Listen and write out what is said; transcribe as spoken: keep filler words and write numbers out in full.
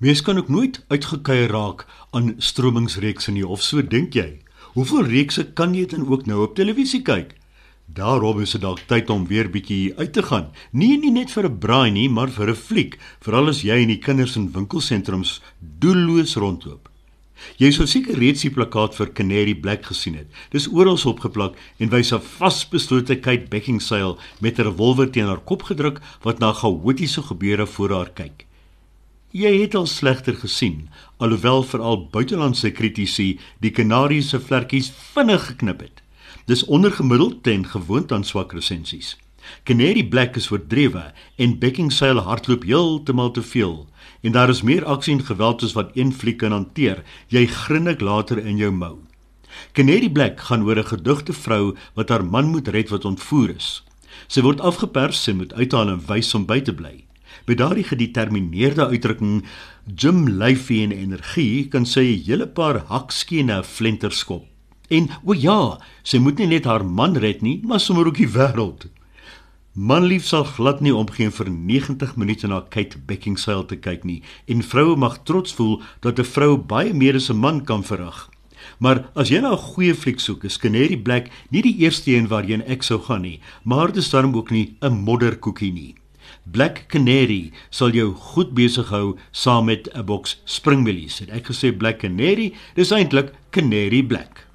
Mens kan ook nooit uitgekei raak aan stromingsreekse nie, of so dink jy. Hoeveel reekse kan jy dan ook nou op televisie kyk? Daarom is dit dalk tyd om weer bietjie uit te gaan. Nie nie net vir 'n braai nie, maar vir 'n fliek, veral as jy en die kinders in winkelsentrums doelloos rondloop. Jy sou seker reeds die plakkaat vir Canary Black gesien het. Dis oral opgeplak en wys 'n vasbeslote Kate Beckinsale met 'n revolver teen haar kop gedruk wat na chaotiese gebeure voor haar kyk. Jy het al slegter gesien, alhoewel veral buitelandse kritici die kanarie se vlekkies vinnig geknip het. Dis ondergemiddeld en gewoond aan swak resensies. Canary Black is oordrewe en Beckinsale hardloop heeltemal te veel. En daar is meer aksie en geweld as wat een fliek kan hanteer. Jy grinnik later in jou mou. Canary Black gaan oor 'n gedigte vrou wat haar man moet red wat ontvoer is. Sy word afgepers en moet uithaal en wys om by te bly. Met daardie gedetermineerde uitdrukking, gym lyfie en energie, kan sy 'n hele paar hakskene 'n flenter skop. En, o ja, sy moet nie net haar man red nie, maar sommer ook die wêreld. Manlief sal glad nie omgee vir negentig minute na Kate Beckinsale te kyk nie, en vroue mag trots voel dat 'n vrou baie meer as 'n man kan verrig. Maar as jy na 'n goeie fliek soek, is Canary Black nie die eerste een waarheen ek sou gaan nie, maar dit is daarom ook nie 'n modderkoekie nie. Black Canary sal jou goed besig hou saam met 'n boks springmelies. Het ek gesê Black Canary, dis eintlik Canary Black.